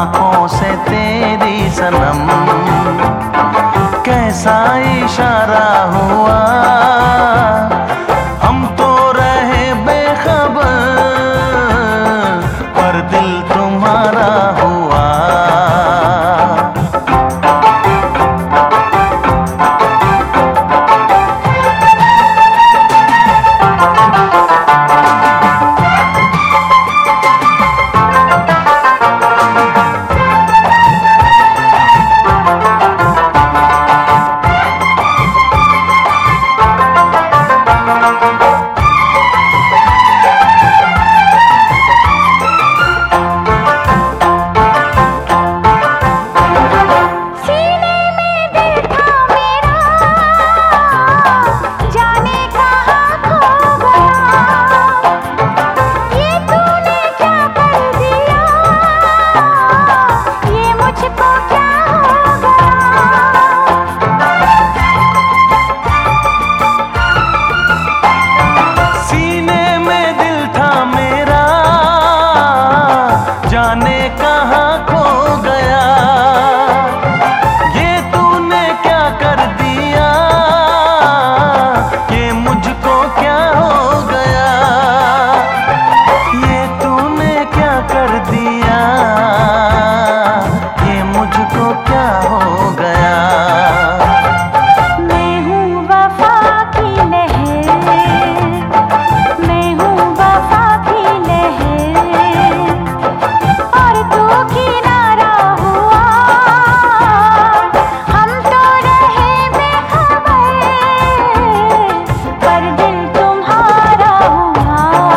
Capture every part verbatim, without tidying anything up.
आंखों से तेरी सनम, कैसा इशारा हुआ, हम तो रहे बेखबर पर दिल तुम्हारा हुआ। जाने कहाँ खो गया, ये तूने क्या कर दिया, ये मुझको क्या हो गया, ये तूने क्या कर दिया, ये मुझको क्या हो गया। मैं हूँ वफा की लहर, मैं हूँ वफा की लहर, और तू किनारा हुआ, हम तो रहे बेखबर पर दिल तुम्हारा हुआ।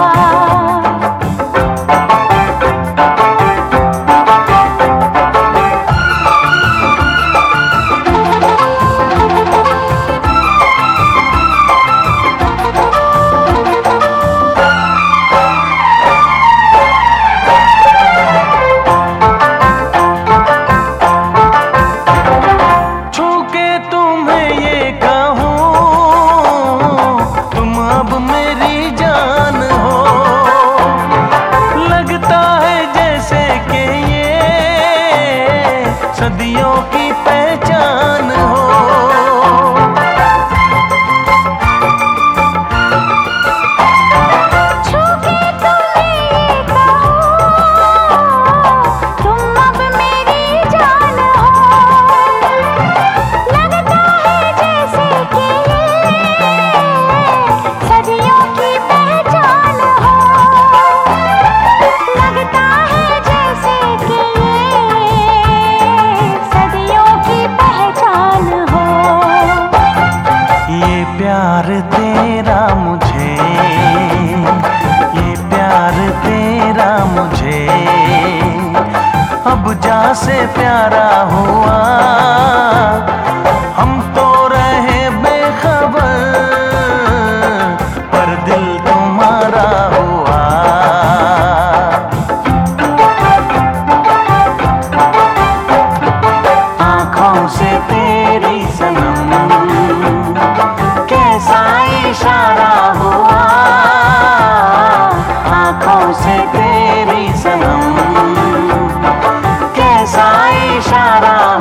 सदियों की पहचान हो, छू के तुम्हें ये कहूं, तुम अब मेरी जान हो, लगता है जैसे कि ये सदियों की पहचान हो, लगता है जैसे कि प्यार तेरा मुझे, ये प्यार तेरा मुझे अब जा से प्यारा हुआ, हम तो रहे बेखबर पर दिल तुम्हारा हुआ। आँखों से तेरी सनम, कैसा इशारा हुआ, आँखों से तेरी सनम, कैसा इशारा